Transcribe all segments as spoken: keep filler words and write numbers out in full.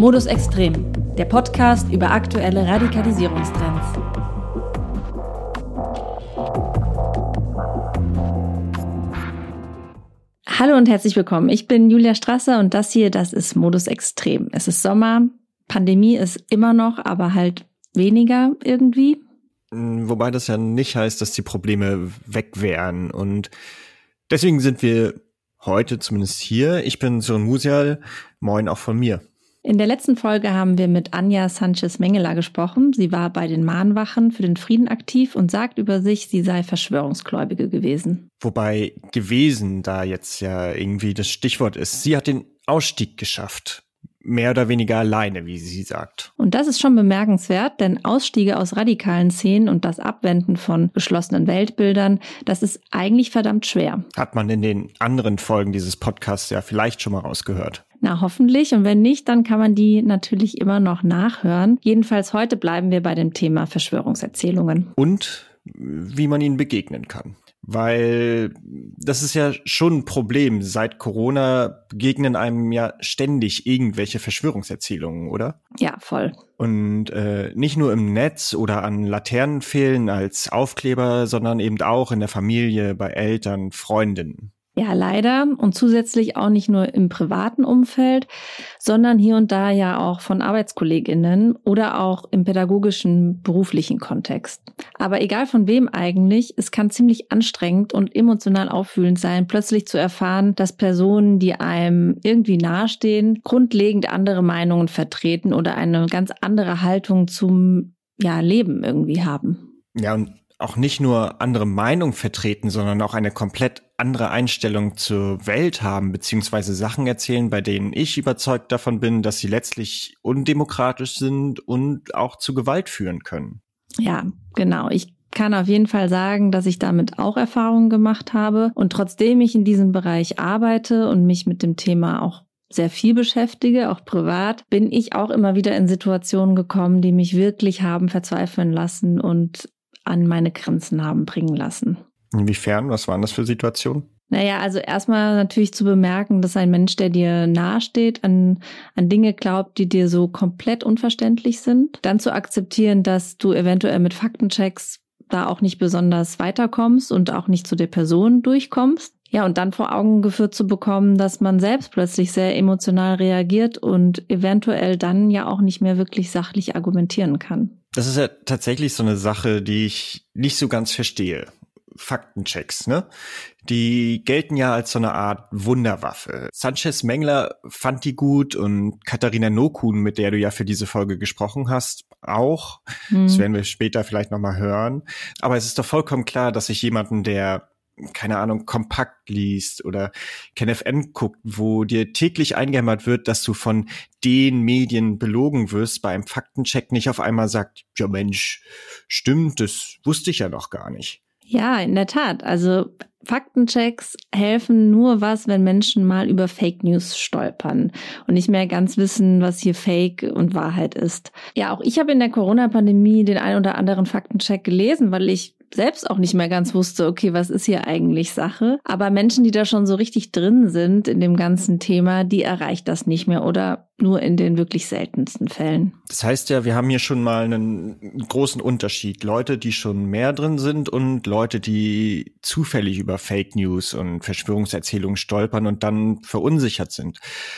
Modus Extrem, der Podcast über aktuelle Radikalisierungstrends. Hallo und herzlich willkommen. Ich bin Julia Strasser und das hier, das ist Modus Extrem. Es ist Sommer, Pandemie ist immer noch, aber halt weniger irgendwie. Wobei das ja nicht heißt, dass die Probleme weg wären. Und deswegen sind wir heute zumindest hier. Ich bin Sören Musial. Moin auch von mir. In der letzten Folge haben wir mit Anja Sanchez-Mengele gesprochen. Sie war bei den Mahnwachen für den Frieden aktiv und sagt über sich, sie sei Verschwörungsgläubige gewesen. Wobei gewesen da jetzt ja irgendwie das Stichwort ist. Sie hat den Ausstieg geschafft. Mehr oder weniger alleine, wie sie sagt. Und das ist schon bemerkenswert, denn Ausstiege aus radikalen Szenen und das Abwenden von geschlossenen Weltbildern, das ist eigentlich verdammt schwer. Hat man in den anderen Folgen dieses Podcasts ja vielleicht schon mal rausgehört. Na, hoffentlich. Und wenn nicht, dann kann man die natürlich immer noch nachhören. Jedenfalls heute bleiben wir bei dem Thema Verschwörungserzählungen. Und wie man ihnen begegnen kann. Weil das ist ja schon ein Problem. Seit Corona begegnen einem ja ständig irgendwelche Verschwörungserzählungen, oder? Ja, voll. Und äh, nicht nur im Netz oder an Laternenpfählen als Aufkleber, sondern eben auch in der Familie, bei Eltern, Freundinnen. Ja, leider. Und zusätzlich auch nicht nur im privaten Umfeld, sondern hier und da ja auch von ArbeitskollegInnen oder auch im pädagogischen, beruflichen Kontext. Aber egal von wem eigentlich, es kann ziemlich anstrengend und emotional aufwühlend sein, plötzlich zu erfahren, dass Personen, die einem irgendwie nahestehen, grundlegend andere Meinungen vertreten oder eine ganz andere Haltung zum ja, Leben irgendwie haben. Ja, und auch nicht nur andere Meinungen vertreten, sondern auch eine komplett andere Einstellung zur Welt haben, beziehungsweise Sachen erzählen, bei denen ich überzeugt davon bin, dass sie letztlich undemokratisch sind und auch zu Gewalt führen können. Ja, genau. Ich kann auf jeden Fall sagen, dass ich damit auch Erfahrungen gemacht habe. Und trotzdem ich in diesem Bereich arbeite und mich mit dem Thema auch sehr viel beschäftige, auch privat, bin ich auch immer wieder in Situationen gekommen, die mich wirklich haben verzweifeln lassen und an meine Grenzen haben bringen lassen. Inwiefern? Was waren das für Situationen? Naja, also erstmal natürlich zu bemerken, dass ein Mensch, der dir nahesteht, an, an Dinge glaubt, die dir so komplett unverständlich sind. Dann zu akzeptieren, dass du eventuell mit Faktenchecks da auch nicht besonders weiterkommst und auch nicht zu der Person durchkommst. Ja, und dann vor Augen geführt zu bekommen, dass man selbst plötzlich sehr emotional reagiert und eventuell dann ja auch nicht mehr wirklich sachlich argumentieren kann. Das ist ja tatsächlich so eine Sache, die ich nicht so ganz verstehe. Faktenchecks, ne? Die gelten ja als so eine Art Wunderwaffe. Sanchez-Mengele fand die gut und Katharina Nokun, mit der du ja für diese Folge gesprochen hast, auch. Hm. Das werden wir später vielleicht nochmal hören. Aber es ist doch vollkommen klar, dass ich jemanden, der keine Ahnung, Kompakt liest oder KenFM guckt, wo dir täglich eingehämmert wird, dass du von den Medien belogen wirst, bei einem Faktencheck nicht auf einmal sagt, ja Mensch, stimmt, das wusste ich ja noch gar nicht. Ja, in der Tat. Also Faktenchecks helfen nur was, wenn Menschen mal über Fake News stolpern und nicht mehr ganz wissen, was hier Fake und Wahrheit ist. Ja, auch ich habe in der Corona-Pandemie den ein oder anderen Faktencheck gelesen, weil ich selbst auch nicht mehr ganz wusste, okay, was ist hier eigentlich Sache? Aber Menschen, die da schon so richtig drin sind in dem ganzen Thema, die erreicht das nicht mehr oder nur in den wirklich seltensten Fällen. Das heißt ja, wir haben hier schon mal einen großen Unterschied. Leute, die schon mehr drin sind und Leute, die zufällig über Fake News und Verschwörungserzählungen stolpern und dann verunsichert sind.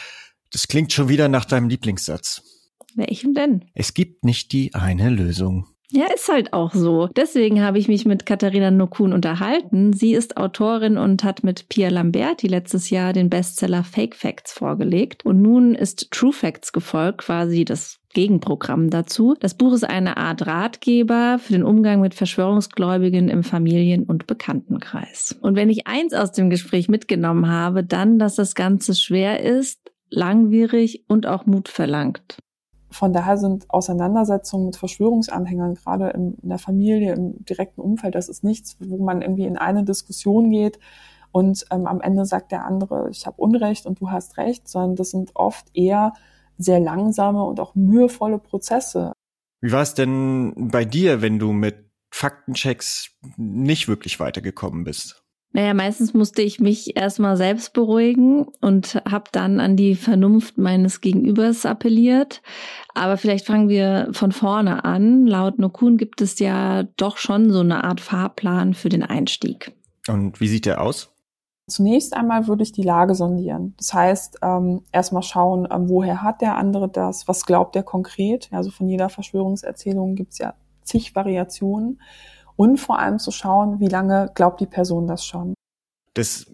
Das klingt schon wieder nach deinem Lieblingssatz. Welchen denn? Es gibt nicht die eine Lösung. Ja, ist halt auch so. Deswegen habe ich mich mit Katharina Nokun unterhalten. Sie ist Autorin und hat mit Pia Lamberti letztes Jahr den Bestseller Fake Facts vorgelegt. Und nun ist True Facts gefolgt, quasi das Gegenprogramm dazu. Das Buch ist eine Art Ratgeber für den Umgang mit Verschwörungsgläubigen im Familien- und Bekanntenkreis. Und wenn ich eins aus dem Gespräch mitgenommen habe, dann, dass das Ganze schwer ist, langwierig und auch Mut verlangt. Von daher sind Auseinandersetzungen mit Verschwörungsanhängern, gerade in der Familie, im direkten Umfeld, das ist nichts, wo man irgendwie in eine Diskussion geht und ähm, am Ende sagt der andere, ich habe Unrecht und du hast Recht, sondern das sind oft eher sehr langsame und auch mühevolle Prozesse. Wie war es denn bei dir, wenn du mit Faktenchecks nicht wirklich weitergekommen bist? Naja, meistens musste ich mich erstmal selbst beruhigen und habe dann an die Vernunft meines Gegenübers appelliert. Aber vielleicht fangen wir von vorne an. Laut Nokun gibt es ja doch schon so eine Art Fahrplan für den Einstieg. Und wie sieht der aus? Zunächst einmal würde ich die Lage sondieren. Das heißt, ähm, erstmal schauen, ähm, woher hat der andere das, was glaubt er konkret. Also von jeder Verschwörungserzählung gibt es ja zig Variationen. Und vor allem zu schauen, wie lange glaubt die Person das schon. Das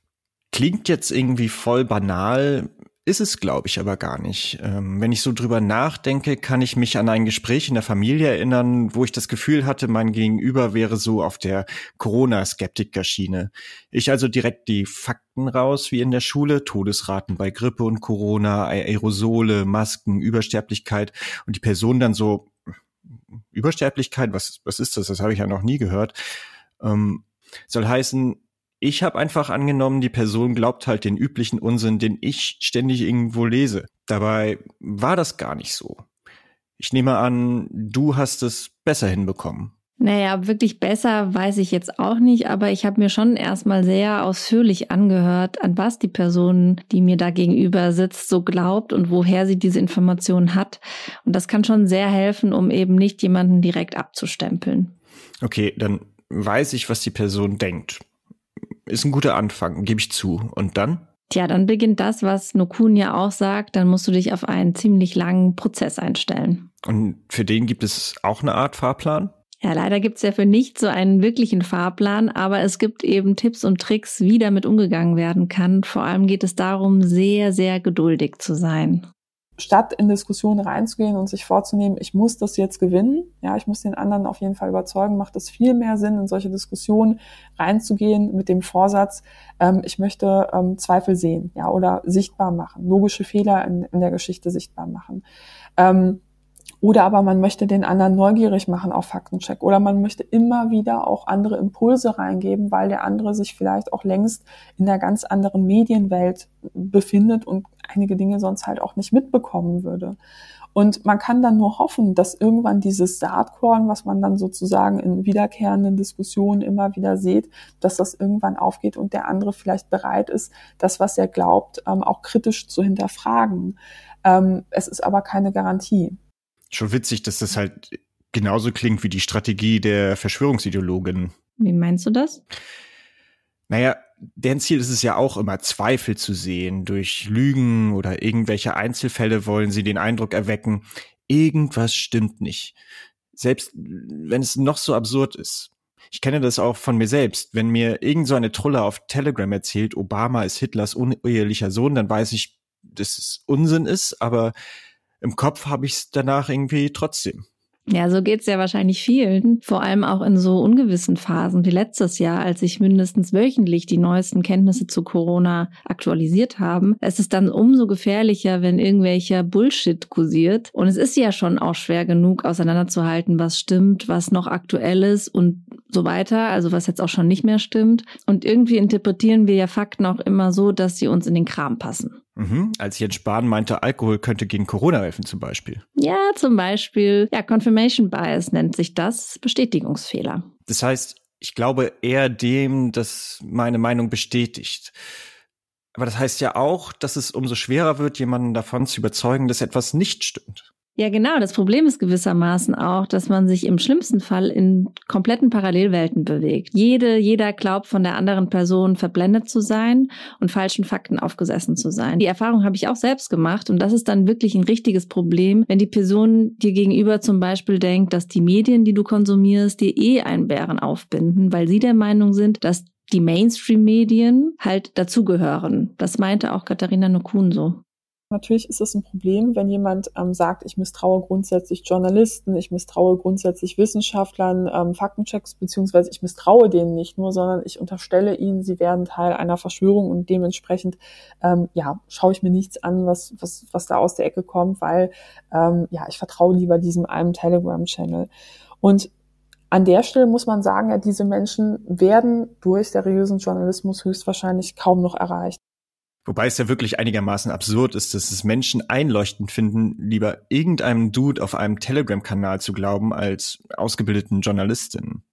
klingt jetzt irgendwie voll banal, ist es, glaube ich, aber gar nicht. Ähm, wenn ich so drüber nachdenke, kann ich mich an ein Gespräch in der Familie erinnern, wo ich das Gefühl hatte, mein Gegenüber wäre so auf der Corona-Skeptiker-Schiene. Ich also direkt die Fakten raus, wie in der Schule, Todesraten bei Grippe und Corona, Aerosole, Masken, Übersterblichkeit und die Person dann so, Übersterblichkeit, was, was ist das? Das habe ich ja noch nie gehört. Ähm, soll heißen, ich habe einfach angenommen, die Person glaubt halt den üblichen Unsinn, den ich ständig irgendwo lese. Dabei war das gar nicht so. Ich nehme an, du hast es besser hinbekommen. Naja, wirklich besser weiß ich jetzt auch nicht, aber ich habe mir schon erstmal sehr ausführlich angehört, an was die Person, die mir da gegenüber sitzt, so glaubt und woher sie diese Informationen hat. Und das kann schon sehr helfen, um eben nicht jemanden direkt abzustempeln. Okay, dann weiß ich, was die Person denkt. Ist ein guter Anfang, gebe ich zu. Und dann? Tja, dann beginnt das, was Nokun ja auch sagt, dann musst du dich auf einen ziemlich langen Prozess einstellen. Und für den gibt es auch eine Art Fahrplan? Ja, leider gibt es ja für nicht so einen wirklichen Fahrplan, aber es gibt eben Tipps und Tricks, wie damit umgegangen werden kann. Vor allem geht es darum, sehr, sehr geduldig zu sein. Statt in Diskussionen reinzugehen und sich vorzunehmen, ich muss das jetzt gewinnen, ja, ich muss den anderen auf jeden Fall überzeugen, macht es viel mehr Sinn, in solche Diskussionen reinzugehen mit dem Vorsatz, ähm, ich möchte ähm, Zweifel sehen, ja, oder sichtbar machen, logische Fehler in, in der Geschichte sichtbar machen. Ähm, Oder aber man möchte den anderen neugierig machen auf Faktencheck. Oder man möchte immer wieder auch andere Impulse reingeben, weil der andere sich vielleicht auch längst in einer ganz anderen Medienwelt befindet und einige Dinge sonst halt auch nicht mitbekommen würde. Und man kann dann nur hoffen, dass irgendwann dieses Saatkorn, was man dann sozusagen in wiederkehrenden Diskussionen immer wieder sieht, dass das irgendwann aufgeht und der andere vielleicht bereit ist, das, was er glaubt, auch kritisch zu hinterfragen. Es ist aber keine Garantie. Schon witzig, dass das halt genauso klingt wie die Strategie der Verschwörungsideologen. Wie meinst du das? Naja, deren Ziel ist es ja auch immer, Zweifel zu sehen. Durch Lügen oder irgendwelche Einzelfälle wollen sie den Eindruck erwecken, irgendwas stimmt nicht. Selbst wenn es noch so absurd ist. Ich kenne das auch von mir selbst. Wenn mir irgend so eine Trulle auf Telegram erzählt, Obama ist Hitlers unehelicher Sohn, dann weiß ich, dass es Unsinn ist, aber im Kopf habe ich es danach irgendwie trotzdem. Ja, so geht's ja wahrscheinlich vielen, vor allem auch in so ungewissen Phasen wie letztes Jahr, als sich mindestens wöchentlich die neuesten Kenntnisse zu Corona aktualisiert haben. Es ist dann umso gefährlicher, wenn irgendwelcher Bullshit kursiert. Und es ist ja schon auch schwer genug, auseinanderzuhalten, was stimmt, was noch aktuell ist und so weiter, also was jetzt auch schon nicht mehr stimmt. Und irgendwie interpretieren wir ja Fakten auch immer so, dass sie uns in den Kram passen. Mhm, als Jens Spahn meinte, Alkohol könnte gegen Corona helfen zum Beispiel. Ja, zum Beispiel. Ja, Confirmation Bias nennt sich das, Bestätigungsfehler. Das heißt, ich glaube eher dem, dass meine Meinung bestätigt. Aber das heißt ja auch, dass es umso schwerer wird, jemanden davon zu überzeugen, dass etwas nicht stimmt. Ja, genau. Das Problem ist gewissermaßen auch, dass man sich im schlimmsten Fall in kompletten Parallelwelten bewegt. Jede, jeder glaubt, von der anderen Person verblendet zu sein und falschen Fakten aufgesessen zu sein. Die Erfahrung habe ich auch selbst gemacht und das ist dann wirklich ein richtiges Problem, wenn die Person dir gegenüber zum Beispiel denkt, dass die Medien, die du konsumierst, dir eh einen Bären aufbinden, weil sie der Meinung sind, dass die Mainstream-Medien halt dazugehören. Das meinte auch Katharina Nokun so. Natürlich ist es ein Problem, wenn jemand ähm, sagt, ich misstraue grundsätzlich Journalisten, ich misstraue grundsätzlich Wissenschaftlern, ähm, Faktenchecks, beziehungsweise ich misstraue denen nicht nur, sondern ich unterstelle ihnen, sie werden Teil einer Verschwörung und dementsprechend ähm, ja schaue ich mir nichts an, was was was da aus der Ecke kommt, weil ähm, ja ich vertraue lieber diesem einen Telegram-Channel. Und an der Stelle muss man sagen, ja, diese Menschen werden durch seriösen Journalismus höchstwahrscheinlich kaum noch erreicht. Wobei es ja wirklich einigermaßen absurd ist, dass es Menschen einleuchtend finden, lieber irgendeinem Dude auf einem Telegram-Kanal zu glauben, als ausgebildeten Journalistinnen.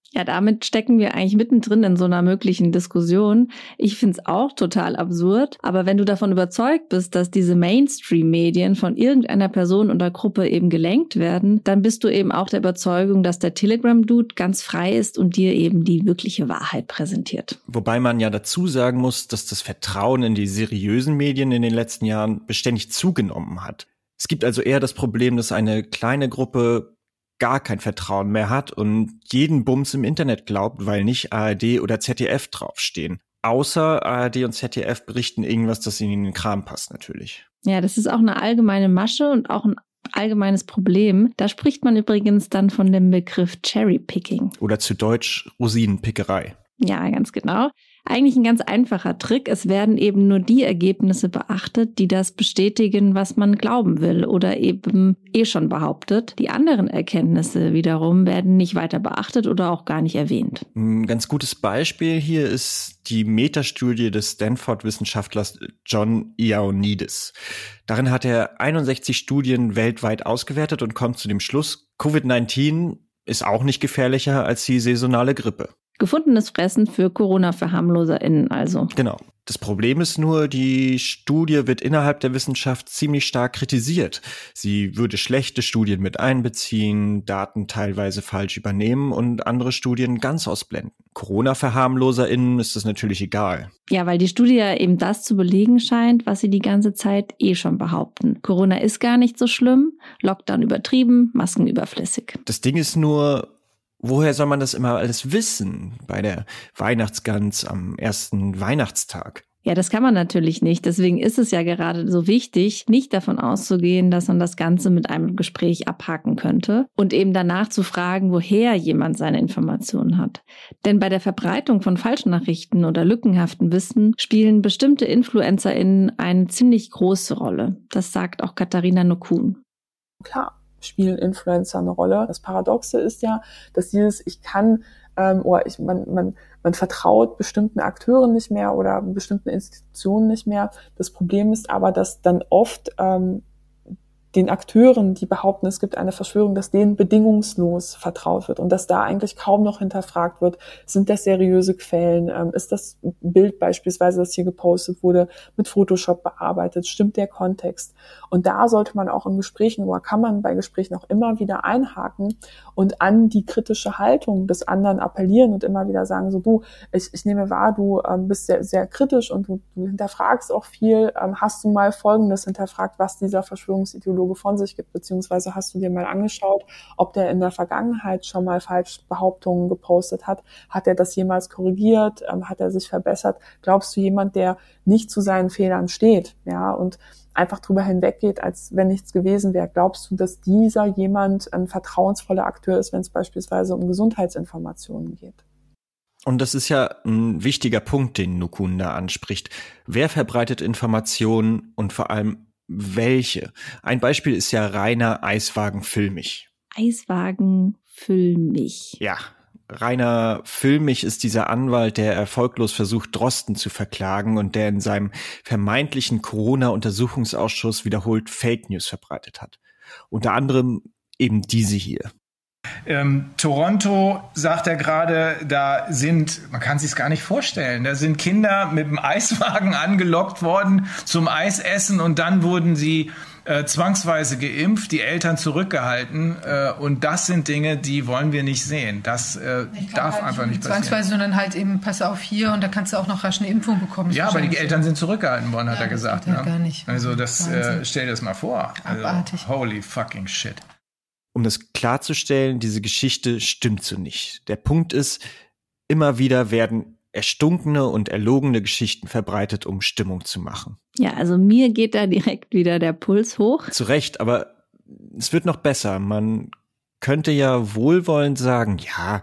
Ja, damit stecken wir eigentlich mittendrin in so einer möglichen Diskussion. Ich finde es auch total absurd, aber wenn du davon überzeugt bist, dass diese Mainstream-Medien von irgendeiner Person oder Gruppe eben gelenkt werden, dann bist du eben auch der Überzeugung, dass der Telegram-Dude ganz frei ist und dir eben die wirkliche Wahrheit präsentiert. Wobei man ja dazu sagen muss, dass das Vertrauen in die seriösen Medien in den letzten Jahren beständig zugenommen hat. Es gibt also eher das Problem, dass eine kleine Gruppe gar kein Vertrauen mehr hat und jeden Bums im Internet glaubt, weil nicht A R D oder Z D F draufstehen. Außer A R D und Z D F berichten irgendwas, das ihnen in den Kram passt natürlich. Ja, das ist auch eine allgemeine Masche und auch ein allgemeines Problem. Da spricht man übrigens dann von dem Begriff Cherry-Picking. Oder zu Deutsch Rosinenpickerei. Ja, ganz genau. Eigentlich ein ganz einfacher Trick. Es werden eben nur die Ergebnisse beachtet, die das bestätigen, was man glauben will oder eben eh schon behauptet. Die anderen Erkenntnisse wiederum werden nicht weiter beachtet oder auch gar nicht erwähnt. Ein ganz gutes Beispiel hier ist die Metastudie des Stanford-Wissenschaftlers John Ioannidis. Darin hat er einundsechzig Studien weltweit ausgewertet und kommt zu dem Schluss, Covid neunzehn ist auch nicht gefährlicher als die saisonale Grippe. Gefundenes Fressen für Corona-VerharmloserInnen also. Genau. Das Problem ist nur, die Studie wird innerhalb der Wissenschaft ziemlich stark kritisiert. Sie würde schlechte Studien mit einbeziehen, Daten teilweise falsch übernehmen und andere Studien ganz ausblenden. Corona-VerharmloserInnen ist das natürlich egal. Ja, weil die Studie ja eben das zu belegen scheint, was sie die ganze Zeit eh schon behaupten. Corona ist gar nicht so schlimm, Lockdown übertrieben, Masken überflüssig. Das Ding ist nur, woher soll man das immer alles wissen bei der Weihnachtsgans am ersten Weihnachtstag? Ja, das kann man natürlich nicht. Deswegen ist es ja gerade so wichtig, nicht davon auszugehen, dass man das Ganze mit einem Gespräch abhaken könnte und eben danach zu fragen, woher jemand seine Informationen hat. Denn bei der Verbreitung von Falschnachrichten oder lückenhaften Wissen spielen bestimmte InfluencerInnen eine ziemlich große Rolle. Das sagt auch Katharina Nokun. Klar spielen Influencer eine Rolle. Das Paradoxe ist ja, dass dieses ich kann ähm, oder ich, man, man, man vertraut bestimmten Akteuren nicht mehr oder bestimmten Institutionen nicht mehr. Das Problem ist aber, dass dann oft ähm, den Akteuren, die behaupten, es gibt eine Verschwörung, dass denen bedingungslos vertraut wird und dass da eigentlich kaum noch hinterfragt wird, sind das seriöse Quellen, ähm, ist das Bild beispielsweise, das hier gepostet wurde, mit Photoshop bearbeitet, stimmt der Kontext? Und da sollte man auch in Gesprächen, oder kann man bei Gesprächen auch immer wieder einhaken und an die kritische Haltung des anderen appellieren und immer wieder sagen, so du, ich, ich nehme wahr, du ähm, bist sehr, sehr kritisch und du, du hinterfragst auch viel, ähm, hast du mal Folgendes hinterfragt, was dieser Verschwörungsideologe von sich gibt, beziehungsweise hast du dir mal angeschaut, ob der in der Vergangenheit schon mal falsche Behauptungen gepostet hat? Hat er das jemals korrigiert? Ähm, hat er sich verbessert? Glaubst du, jemand, der nicht zu seinen Fehlern steht, ja, und einfach drüber hinweggeht, als wenn nichts gewesen wäre, glaubst du, dass dieser jemand ein vertrauensvoller Akteur ist, wenn es beispielsweise um Gesundheitsinformationen geht? Und das ist ja ein wichtiger Punkt, den Nokun da anspricht. Wer verbreitet Informationen und vor allem welche? Ein Beispiel ist ja Rainer Eiswagen Füllmich. Eiswagen Füllmich. Ja, Rainer Füllmich ist dieser Anwalt, der erfolglos versucht, Drosten zu verklagen und der in seinem vermeintlichen Corona-Untersuchungsausschuss wiederholt Fake News verbreitet hat. Unter anderem eben diese hier. Ähm, Toronto, sagt er gerade, da sind, man kann sich es gar nicht vorstellen, da sind Kinder mit dem Eiswagen angelockt worden zum Eisessen und dann wurden sie äh, zwangsweise geimpft, die Eltern zurückgehalten äh, und das sind Dinge, die wollen wir nicht sehen. Das äh, darf halt einfach nicht passieren. Zwangsweise, sondern halt eben, pass auf hier und da kannst du auch noch rasch eine Impfung bekommen. Ja, aber die Eltern sind zurückgehalten worden, hat ja, er gesagt. Das geht ne? ja gar nicht. Also das, äh, stell dir das mal vor. Also, abartig. Holy fucking shit. Um das klarzustellen, diese Geschichte stimmt so nicht. Der Punkt ist, immer wieder werden erstunkene und erlogene Geschichten verbreitet, um Stimmung zu machen. Ja, also mir geht da direkt wieder der Puls hoch. Zu Recht, aber es wird noch besser. Man könnte ja wohlwollend sagen, ja,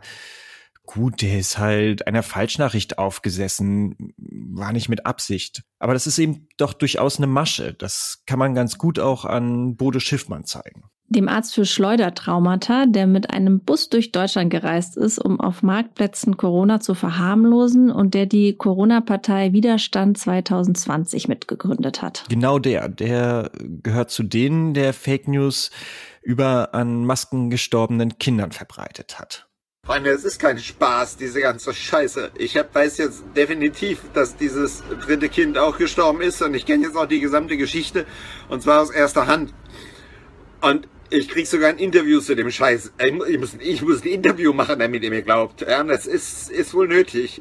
gut, der ist halt einer Falschnachricht aufgesessen, war nicht mit Absicht. Aber das ist eben doch durchaus eine Masche. Das kann man ganz gut auch an Bodo Schiffmann zeigen. Dem Arzt für Schleudertraumata, der mit einem Bus durch Deutschland gereist ist, um auf Marktplätzen Corona zu verharmlosen und der die Corona-Partei Widerstand zwanzig zwanzig mitgegründet hat. Genau der, der gehört zu denen, der Fake News über an Masken gestorbenen Kindern verbreitet hat. Freunde, es ist kein Spaß, diese ganze Scheiße. Ich hab, weiß jetzt definitiv, dass dieses dritte Kind auch gestorben ist und ich kenne jetzt auch die gesamte Geschichte und zwar aus erster Hand. Und ich krieg sogar ein Interview zu dem Scheiß. Ich muss, ich muss ein Interview machen, damit ihr mir glaubt. Ja, das ist, ist wohl nötig.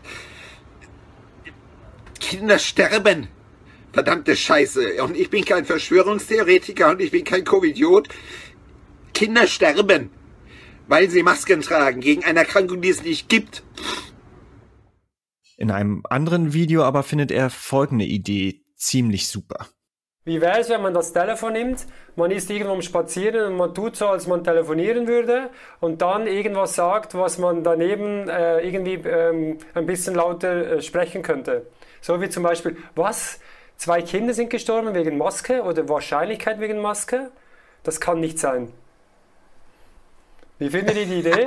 Kinder sterben. Verdammte Scheiße. Und ich bin kein Verschwörungstheoretiker und ich bin kein Covidiot. Kinder sterben, weil sie Masken tragen gegen eine Erkrankung, die es nicht gibt. In einem anderen Video aber findet er folgende Idee ziemlich super. Wie wäre es, wenn man das Telefon nimmt, man ist irgendwo am Spazieren und man tut so, als man telefonieren würde und dann irgendwas sagt, was man daneben äh, irgendwie ähm, ein bisschen lauter äh, sprechen könnte. So wie zum Beispiel, was? Zwei Kinder sind gestorben wegen Maske oder Wahrscheinlichkeit wegen Maske? Das kann nicht sein. Wie findet ihr die Idee?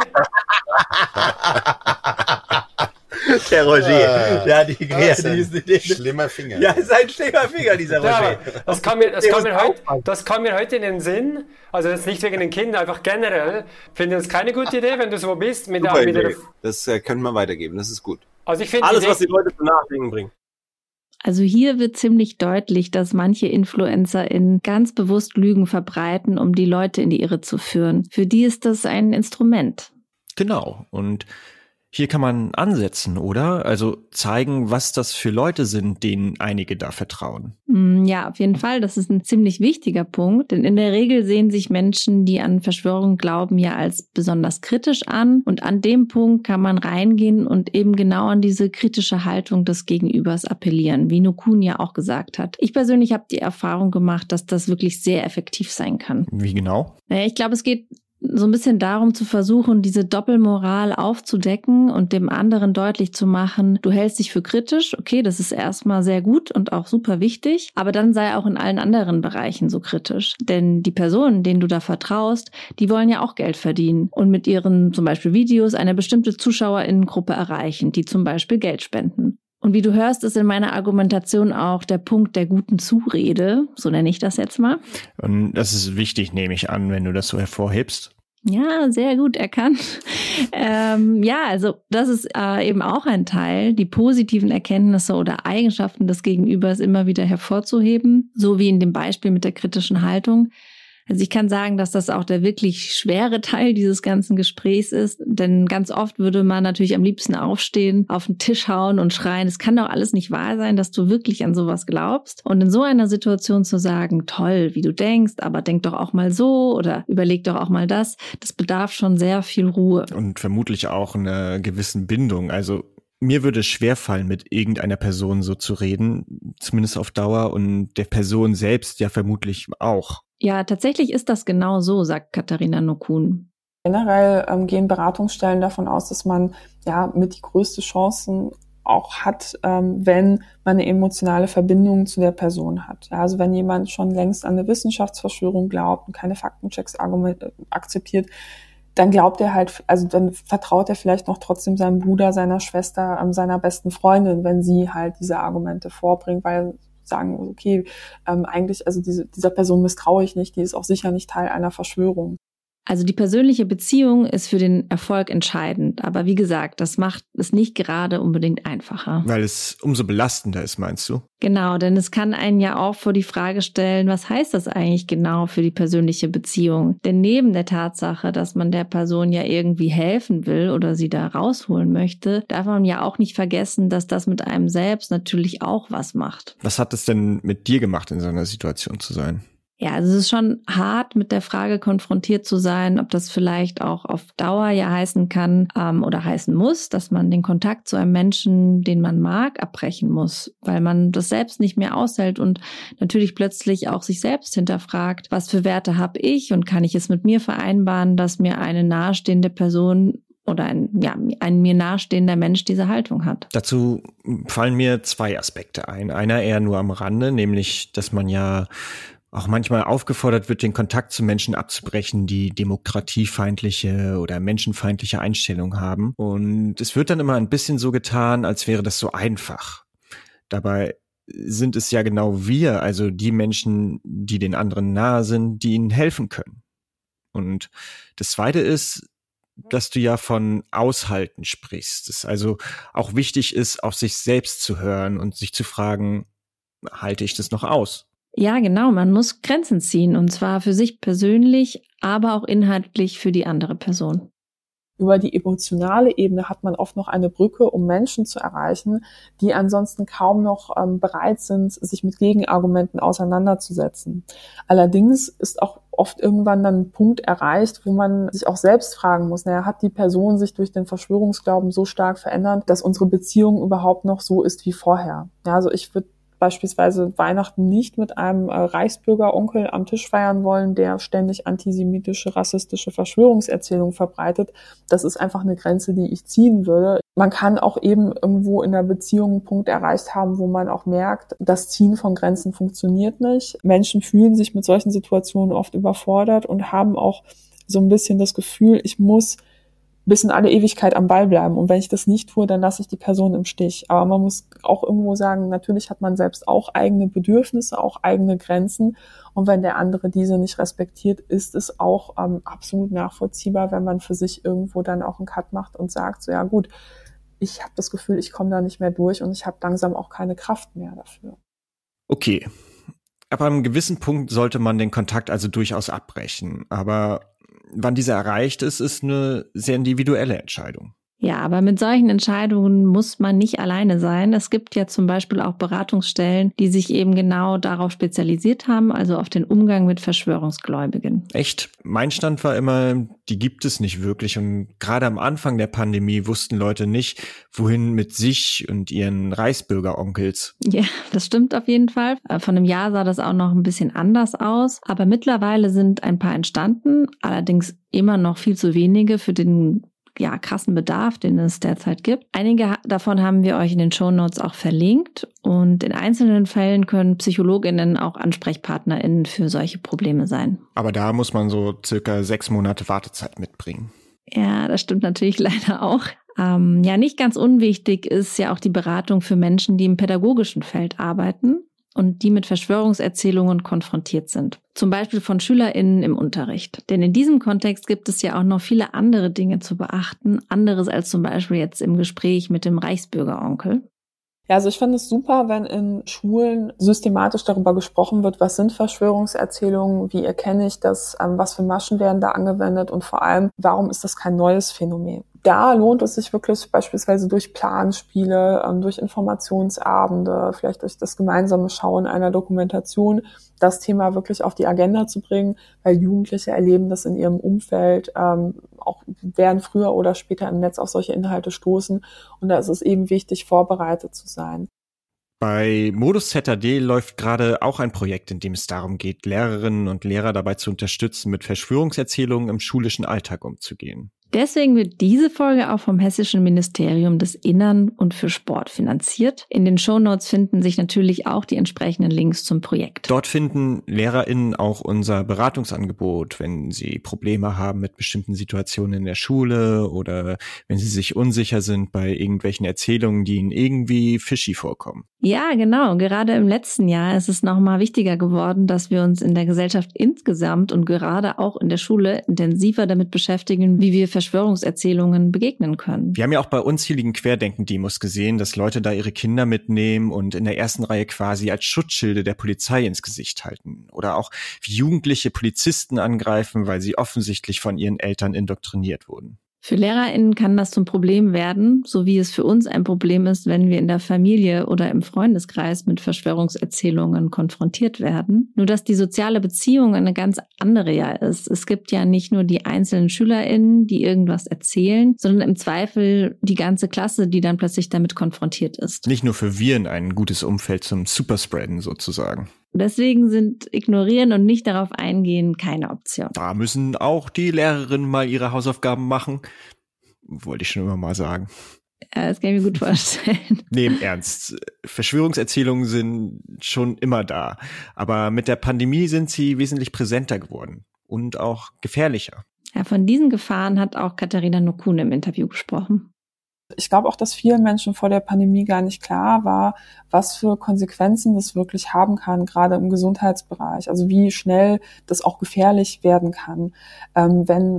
Der Roger, ja, die kreativste schlimmer Finger. Ja, ist ein schlimmer Finger, dieser Roger. Ja, das kam mir, das kam mir heute, das kam mir heute in den Sinn. Also jetzt nicht wegen den Kindern, einfach generell. Finde ich das keine gute Idee, wenn du so bist. Mit der, mit der, das äh, können wir weitergeben, das ist gut. Also ich finde alles, was die Leute zum Nachdenken bringt. Also hier wird ziemlich deutlich, dass manche InfluencerInnen ganz bewusst Lügen verbreiten, um die Leute in die Irre zu führen. Für die ist das ein Instrument. Genau. Und hier kann man ansetzen, oder? Also zeigen, was das für Leute sind, denen einige da vertrauen. Ja, auf jeden Fall. Das ist ein ziemlich wichtiger Punkt. Denn in der Regel sehen sich Menschen, die an Verschwörungen glauben, ja als besonders kritisch an. Und an dem Punkt kann man reingehen und eben genau an diese kritische Haltung des Gegenübers appellieren, wie Nokun ja auch gesagt hat. Ich persönlich habe die Erfahrung gemacht, dass das wirklich sehr effektiv sein kann. Wie genau? Naja, ich glaube, es geht so ein bisschen darum zu versuchen, diese Doppelmoral aufzudecken und dem anderen deutlich zu machen, du hältst dich für kritisch, okay, das ist erstmal sehr gut und auch super wichtig, aber dann sei auch in allen anderen Bereichen so kritisch. Denn die Personen, denen du da vertraust, die wollen ja auch Geld verdienen und mit ihren zum Beispiel Videos eine bestimmte ZuschauerInnengruppe erreichen, die zum Beispiel Geld spenden. Und wie du hörst, ist in meiner Argumentation auch der Punkt der guten Zurede, so nenne ich das jetzt mal. Und das ist wichtig, nehme ich an, wenn du das so hervorhebst. Ja, sehr gut erkannt. ähm, ja, also das ist äh, eben auch ein Teil, die positiven Erkenntnisse oder Eigenschaften des Gegenübers immer wieder hervorzuheben, so wie in dem Beispiel mit der kritischen Haltung. Also ich kann sagen, dass das auch der wirklich schwere Teil dieses ganzen Gesprächs ist, denn ganz oft würde man natürlich am liebsten aufstehen, auf den Tisch hauen und schreien, es kann doch alles nicht wahr sein, dass du wirklich an sowas glaubst. Und in so einer Situation zu sagen, toll, wie du denkst, aber denk doch auch mal so oder überleg doch auch mal das, das bedarf schon sehr viel Ruhe. Und vermutlich auch einer gewissen Bindung, also mir würde es schwerfallen, mit irgendeiner Person so zu reden, zumindest auf Dauer, und der Person selbst ja vermutlich auch. Ja, tatsächlich ist das genau so, sagt Katharina Nokun. Generell ähm, gehen Beratungsstellen davon aus, dass man ja mit die größte Chancen auch hat, ähm, wenn man eine emotionale Verbindung zu der Person hat. Ja, also wenn jemand schon längst an eine Wissenschaftsverschwörung glaubt und keine Faktenchecks argument- akzeptiert, dann glaubt er halt, also dann vertraut er vielleicht noch trotzdem seinem Bruder, seiner Schwester, ähm, seiner besten Freundin, wenn sie halt diese Argumente vorbringt, weil sagen, okay, ähm, eigentlich, also diese, dieser Person misstraue ich nicht, die ist auch sicher nicht Teil einer Verschwörung. Also die persönliche Beziehung ist für den Erfolg entscheidend. Aber wie gesagt, das macht es nicht gerade unbedingt einfacher. Weil es umso belastender ist, meinst du? Genau, denn es kann einen ja auch vor die Frage stellen, was heißt das eigentlich genau für die persönliche Beziehung? Denn neben der Tatsache, dass man der Person ja irgendwie helfen will oder sie da rausholen möchte, darf man ja auch nicht vergessen, dass das mit einem selbst natürlich auch was macht. Was hat es denn mit dir gemacht, in so einer Situation zu sein? Ja, also es ist schon hart, mit der Frage konfrontiert zu sein, ob das vielleicht auch auf Dauer ja heißen kann ähm, oder heißen muss, dass man den Kontakt zu einem Menschen, den man mag, abbrechen muss, weil man das selbst nicht mehr aushält und natürlich plötzlich auch sich selbst hinterfragt, was für Werte habe ich und kann ich es mit mir vereinbaren, dass mir eine nahestehende Person oder ein, ja, ein mir nahestehender Mensch diese Haltung hat. Dazu fallen mir zwei Aspekte ein. Einer eher nur am Rande, nämlich, dass man ja auch manchmal aufgefordert wird, den Kontakt zu Menschen abzubrechen, die demokratiefeindliche oder menschenfeindliche Einstellungen haben. Und es wird dann immer ein bisschen so getan, als wäre das so einfach. Dabei sind es ja genau wir, also die Menschen, die den anderen nahe sind, die ihnen helfen können. Und das Zweite ist, dass du ja von Aushalten sprichst. Es also auch wichtig ist, auf sich selbst zu hören und sich zu fragen, halte ich das noch aus? Ja, genau. Man muss Grenzen ziehen, und zwar für sich persönlich, aber auch inhaltlich für die andere Person. Über die emotionale Ebene hat man oft noch eine Brücke, um Menschen zu erreichen, die ansonsten kaum noch ähm, bereit sind, sich mit Gegenargumenten auseinanderzusetzen. Allerdings ist auch oft irgendwann dann ein Punkt erreicht, wo man sich auch selbst fragen muss, naja, hat die Person sich durch den Verschwörungsglauben so stark verändert, dass unsere Beziehung überhaupt noch so ist wie vorher? Ja, also ich würde beispielsweise Weihnachten nicht mit einem äh, Reichsbürgeronkel am Tisch feiern wollen, der ständig antisemitische, rassistische Verschwörungserzählungen verbreitet. Das ist einfach eine Grenze, die ich ziehen würde. Man kann auch eben irgendwo in der Beziehung einen Punkt erreicht haben, wo man auch merkt, das Ziehen von Grenzen funktioniert nicht. Menschen fühlen sich mit solchen Situationen oft überfordert und haben auch so ein bisschen das Gefühl, ich muss bis in alle Ewigkeit am Ball bleiben. Und wenn ich das nicht tue, dann lasse ich die Person im Stich. Aber man muss auch irgendwo sagen, natürlich hat man selbst auch eigene Bedürfnisse, auch eigene Grenzen. Und wenn der andere diese nicht respektiert, ist es auch ähm, absolut nachvollziehbar, wenn man für sich irgendwo dann auch einen Cut macht und sagt, so ja gut, ich habe das Gefühl, ich komme da nicht mehr durch und ich habe langsam auch keine Kraft mehr dafür. Okay. Ab einem gewissen Punkt sollte man den Kontakt also durchaus abbrechen. Aber wann dieser erreicht ist, ist eine sehr individuelle Entscheidung. Ja, aber mit solchen Entscheidungen muss man nicht alleine sein. Es gibt ja zum Beispiel auch Beratungsstellen, die sich eben genau darauf spezialisiert haben, also auf den Umgang mit Verschwörungsgläubigen. Echt? Mein Stand war immer, die gibt es nicht wirklich. Und gerade am Anfang der Pandemie wussten Leute nicht, wohin mit sich und ihren Reichsbürgeronkels. Ja, das stimmt auf jeden Fall. Von einem Jahr sah das auch noch ein bisschen anders aus. Aber mittlerweile sind ein paar entstanden, allerdings immer noch viel zu wenige für den ja, krassen Bedarf, den es derzeit gibt. Einige davon haben wir euch in den Shownotes auch verlinkt, und in einzelnen Fällen können PsychologInnen auch AnsprechpartnerInnen für solche Probleme sein. Aber da muss man so circa sechs Monate Wartezeit mitbringen. Ja, das stimmt natürlich leider auch. Ähm, ja, nicht ganz unwichtig ist ja auch die Beratung für Menschen, die im pädagogischen Feld arbeiten und die mit Verschwörungserzählungen konfrontiert sind. Zum Beispiel von SchülerInnen im Unterricht. Denn in diesem Kontext gibt es ja auch noch viele andere Dinge zu beachten, anderes als zum Beispiel jetzt im Gespräch mit dem Reichsbürgeronkel. Ja, also ich finde es super, wenn in Schulen systematisch darüber gesprochen wird, was sind Verschwörungserzählungen, wie erkenne ich das, ähm, was für Maschen werden da angewendet und vor allem, warum ist das kein neues Phänomen? Da lohnt es sich wirklich beispielsweise durch Planspiele, ähm, durch Informationsabende, vielleicht durch das gemeinsame Schauen einer Dokumentation, das Thema wirklich auf die Agenda zu bringen, weil Jugendliche erleben das in ihrem Umfeld, ähm, auch werden früher oder später im Netz auf solche Inhalte stoßen, und da ist es eben wichtig, vorbereitet zu sein. Bei Modus Z A D läuft gerade auch ein Projekt, in dem es darum geht, Lehrerinnen und Lehrer dabei zu unterstützen, mit Verschwörungserzählungen im schulischen Alltag umzugehen. Deswegen wird diese Folge auch vom Hessischen Ministerium des Innern und für Sport finanziert. In den Shownotes finden sich natürlich auch die entsprechenden Links zum Projekt. Dort finden LehrerInnen auch unser Beratungsangebot, wenn sie Probleme haben mit bestimmten Situationen in der Schule oder wenn sie sich unsicher sind bei irgendwelchen Erzählungen, die ihnen irgendwie fishy vorkommen. Ja, genau. Gerade im letzten Jahr ist es nochmal wichtiger geworden, dass wir uns in der Gesellschaft insgesamt und gerade auch in der Schule intensiver damit beschäftigen, wie wir Verschwörungserzählungen begegnen können. Wir haben ja auch bei unzähligen Querdenken-Demos gesehen, dass Leute da ihre Kinder mitnehmen und in der ersten Reihe quasi als Schutzschilde der Polizei ins Gesicht halten. Oder auch wie Jugendliche Polizisten angreifen, weil sie offensichtlich von ihren Eltern indoktriniert wurden. Für LehrerInnen kann das zum Problem werden, so wie es für uns ein Problem ist, wenn wir in der Familie oder im Freundeskreis mit Verschwörungserzählungen konfrontiert werden. Nur dass die soziale Beziehung eine ganz andere ja ist. Es gibt ja nicht nur die einzelnen SchülerInnen, die irgendwas erzählen, sondern im Zweifel die ganze Klasse, die dann plötzlich damit konfrontiert ist. Nicht nur für Viren ein gutes Umfeld zum Superspreaden sozusagen. Deswegen sind Ignorieren und nicht darauf eingehen keine Option. Da müssen auch die Lehrerinnen mal ihre Hausaufgaben machen. Wollte ich schon immer mal sagen. Ja, das kann ich mir gut vorstellen. Nee, im Ernst. Verschwörungserzählungen sind schon immer da. Aber mit der Pandemie sind sie wesentlich präsenter geworden und auch gefährlicher. Ja, von diesen Gefahren hat auch Katharina Nokun im Interview gesprochen. Ich glaube auch, dass vielen Menschen vor der Pandemie gar nicht klar war, was für Konsequenzen das wirklich haben kann, gerade im Gesundheitsbereich. Also wie schnell das auch gefährlich werden kann, ähm, wenn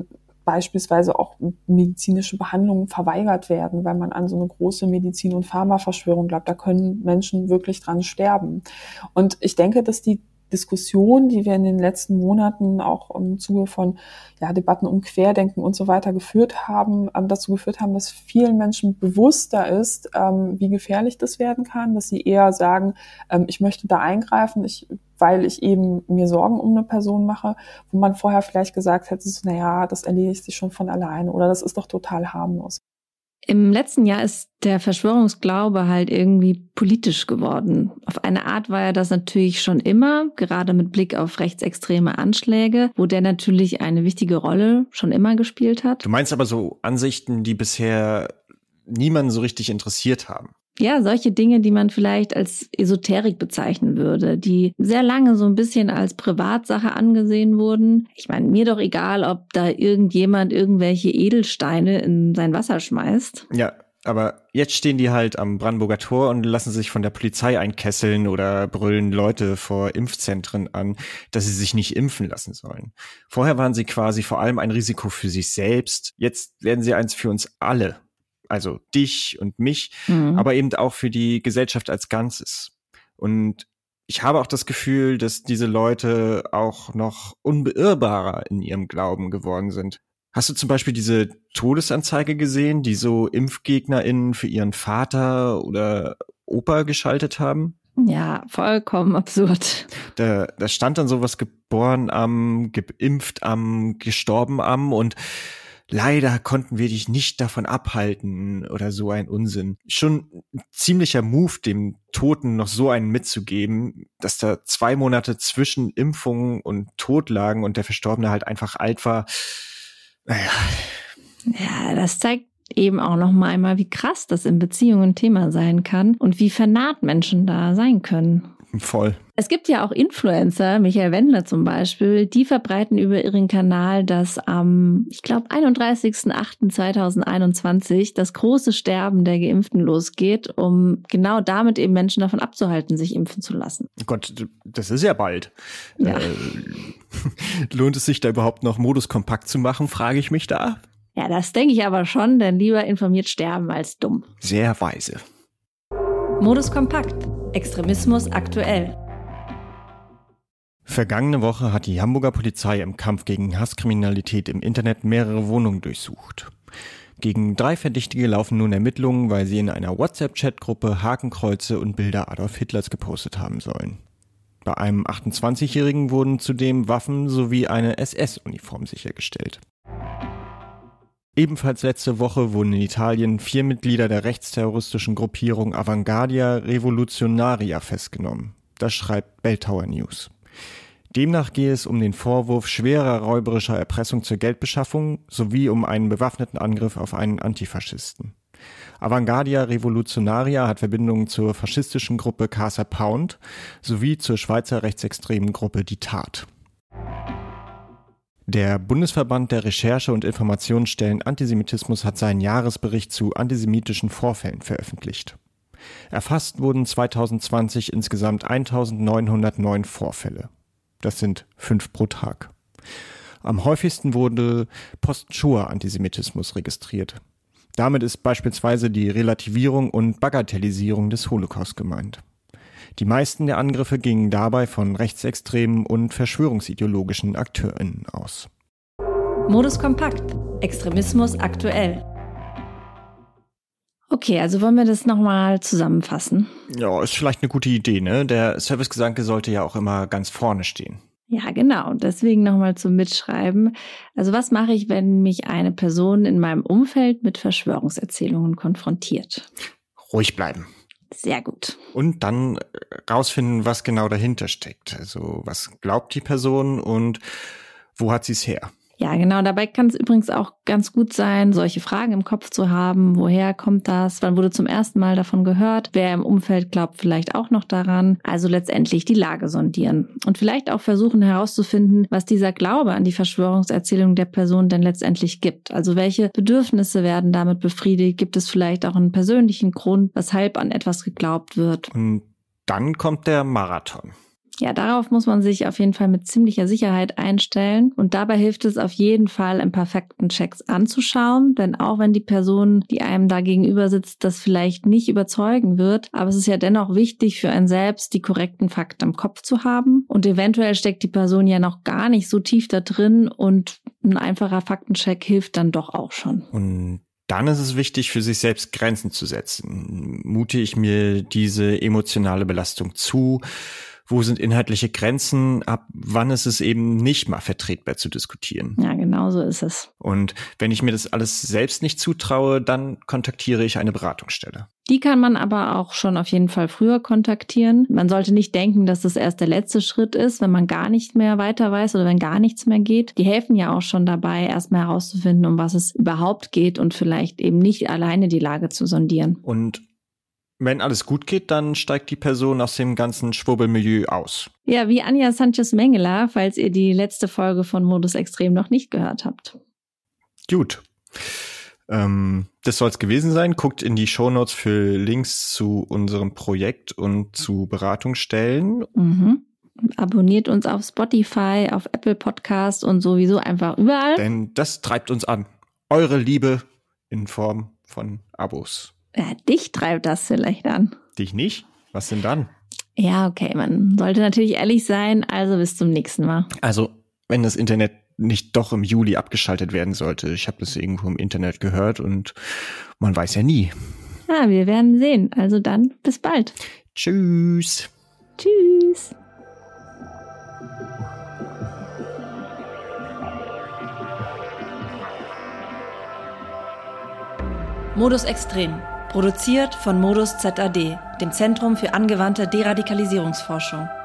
beispielsweise auch medizinische Behandlungen verweigert werden, weil man an so eine große Medizin- und Pharmaverschwörung glaubt. Da können Menschen wirklich dran sterben. Und ich denke, dass die Diskussion, die wir in den letzten Monaten auch im Zuge von ja, Debatten um Querdenken und so weiter geführt haben, ähm, dazu geführt haben, dass vielen Menschen bewusster ist, ähm, wie gefährlich das werden kann, dass sie eher sagen, ähm, ich möchte da eingreifen, ich, weil ich eben mir Sorgen um eine Person mache, wo man vorher vielleicht gesagt hätte, so, naja, das erledigt sich schon von alleine oder das ist doch total harmlos. Im letzten Jahr ist der Verschwörungsglaube halt irgendwie politisch geworden. Auf eine Art war er das natürlich schon immer, gerade mit Blick auf rechtsextreme Anschläge, wo der natürlich eine wichtige Rolle schon immer gespielt hat. Du meinst aber so Ansichten, die bisher niemanden so richtig interessiert haben? Ja, solche Dinge, die man vielleicht als Esoterik bezeichnen würde, die sehr lange so ein bisschen als Privatsache angesehen wurden. Ich meine, mir doch egal, ob da irgendjemand irgendwelche Edelsteine in sein Wasser schmeißt. Ja, aber jetzt stehen die halt am Brandenburger Tor und lassen sich von der Polizei einkesseln oder brüllen Leute vor Impfzentren an, dass sie sich nicht impfen lassen sollen. Vorher waren sie quasi vor allem ein Risiko für sich selbst. Jetzt werden sie eins für uns alle. Also dich und mich, mhm. aber eben auch für die Gesellschaft als Ganzes. Und ich habe auch das Gefühl, dass diese Leute auch noch unbeirrbarer in ihrem Glauben geworden sind. Hast du zum Beispiel diese Todesanzeige gesehen, die so ImpfgegnerInnen für ihren Vater oder Opa geschaltet haben? Ja, vollkommen absurd. Da, da stand dann sowas, geboren am, geimpft am, gestorben am und leider konnten wir dich nicht davon abhalten oder so ein Unsinn. Schon ein ziemlicher Move, dem Toten noch so einen mitzugeben, dass da zwei Monate zwischen Impfung und Tod lagen und der Verstorbene halt einfach alt war. Naja. Ja, das zeigt eben auch noch mal einmal, wie krass das in Beziehungen Thema sein kann und wie vernarrt Menschen da sein können. Voll. Es gibt ja auch Influencer, Michael Wendler zum Beispiel, die verbreiten über ihren Kanal, dass am, ich glaube, einunddreißigsten achten zweitausendeinundzwanzig das große Sterben der Geimpften losgeht, um genau damit eben Menschen davon abzuhalten, sich impfen zu lassen. Gott, das ist ja bald. Ja. Äh, lohnt es sich da überhaupt noch Modus kompakt zu machen, frage ich mich da. Ja, das denke ich aber schon, denn lieber informiert sterben als dumm. Sehr weise. Modus kompakt. Extremismus aktuell. Vergangene Woche hat die Hamburger Polizei im Kampf gegen Hasskriminalität im Internet mehrere Wohnungen durchsucht. Gegen drei Verdächtige laufen nun Ermittlungen, weil sie in einer WhatsApp-Chatgruppe Hakenkreuze und Bilder Adolf Hitlers gepostet haben sollen. Bei einem achtundzwanzigjährigen wurden zudem Waffen sowie eine S S-Uniform sichergestellt. Ebenfalls letzte Woche wurden in Italien vier Mitglieder der rechtsterroristischen Gruppierung Avanguardia Revolutionaria festgenommen. Das schreibt Belltower News. Demnach gehe es um den Vorwurf schwerer räuberischer Erpressung zur Geldbeschaffung sowie um einen bewaffneten Angriff auf einen Antifaschisten. Avanguardia Revolutionaria hat Verbindungen zur faschistischen Gruppe Casa Pound sowie zur Schweizer rechtsextremen Gruppe Die Tat. Der Bundesverband der Recherche- und Informationsstellen Antisemitismus hat seinen Jahresbericht zu antisemitischen Vorfällen veröffentlicht. Erfasst wurden zweitausendzwanzig insgesamt eintausendneunhundertneun Vorfälle. Das sind fünf pro Tag. Am häufigsten wurde Post-Shoah-Antisemitismus registriert. Damit ist beispielsweise die Relativierung und Bagatellisierung des Holocaust gemeint. Die meisten der Angriffe gingen dabei von rechtsextremen und verschwörungsideologischen AkteurInnen aus. Modus kompakt. Extremismus aktuell. Okay, also wollen wir das nochmal zusammenfassen? Ja, ist vielleicht eine gute Idee, ne? Der Servicegedanke sollte ja auch immer ganz vorne stehen. Ja, genau. Deswegen nochmal zum Mitschreiben. Also was mache ich, wenn mich eine Person in meinem Umfeld mit Verschwörungserzählungen konfrontiert? Ruhig bleiben. Sehr gut. Und dann rausfinden, was genau dahinter steckt. Also was glaubt die Person und wo hat sie es her? Ja, genau. Dabei kann es übrigens auch ganz gut sein, solche Fragen im Kopf zu haben. Woher kommt das? Wann wurde zum ersten Mal davon gehört? Wer im Umfeld glaubt vielleicht auch noch daran? Also letztendlich die Lage sondieren. Und vielleicht auch versuchen herauszufinden, was dieser Glaube an die Verschwörungserzählung der Person denn letztendlich gibt. Also welche Bedürfnisse werden damit befriedigt? Gibt es vielleicht auch einen persönlichen Grund, weshalb an etwas geglaubt wird? Und dann kommt der Marathon. Ja, darauf muss man sich auf jeden Fall mit ziemlicher Sicherheit einstellen. Und dabei hilft es auf jeden Fall, im perfekten Checks anzuschauen. Denn auch wenn die Person, die einem da gegenüber sitzt, das vielleicht nicht überzeugen wird, aber es ist ja dennoch wichtig für einen selbst, die korrekten Fakten im Kopf zu haben. Und eventuell steckt die Person ja noch gar nicht so tief da drin und ein einfacher Faktencheck hilft dann doch auch schon. Und dann ist es wichtig, für sich selbst Grenzen zu setzen. Mute ich mir diese emotionale Belastung zu? Wo sind inhaltliche Grenzen? Ab wann ist es eben nicht mal vertretbar zu diskutieren? Ja, genau so ist es. Und wenn ich mir das alles selbst nicht zutraue, dann kontaktiere ich eine Beratungsstelle. Die kann man aber auch schon auf jeden Fall früher kontaktieren. Man sollte nicht denken, dass das erst der letzte Schritt ist, wenn man gar nicht mehr weiter weiß oder wenn gar nichts mehr geht. Die helfen ja auch schon dabei, erstmal herauszufinden, um was es überhaupt geht und vielleicht eben nicht alleine die Lage zu sondieren. Und wenn alles gut geht, dann steigt die Person aus dem ganzen Schwurbelmilieu aus. Ja, wie Anja Sanchez-Mengele, falls ihr die letzte Folge von Modus Extrem noch nicht gehört habt. Gut. Ähm, das soll es gewesen sein. Guckt in die Shownotes für Links zu unserem Projekt und zu Beratungsstellen. Mhm. Abonniert uns auf Spotify, auf Apple Podcast und sowieso einfach überall. Denn das treibt uns an. Eure Liebe in Form von Abos. Ja, dich treibt das vielleicht an. Dich nicht? Was denn dann? Ja, okay, man sollte natürlich ehrlich sein, also bis zum nächsten Mal. Also, wenn das Internet nicht doch im Juli abgeschaltet werden sollte. Ich habe das irgendwo im Internet gehört und man weiß ja nie. Ja, wir werden sehen. Also dann, bis bald. Tschüss. Tschüss. Modus Extrem. Produziert von Modus Z A D, dem Zentrum für angewandte Deradikalisierungsforschung.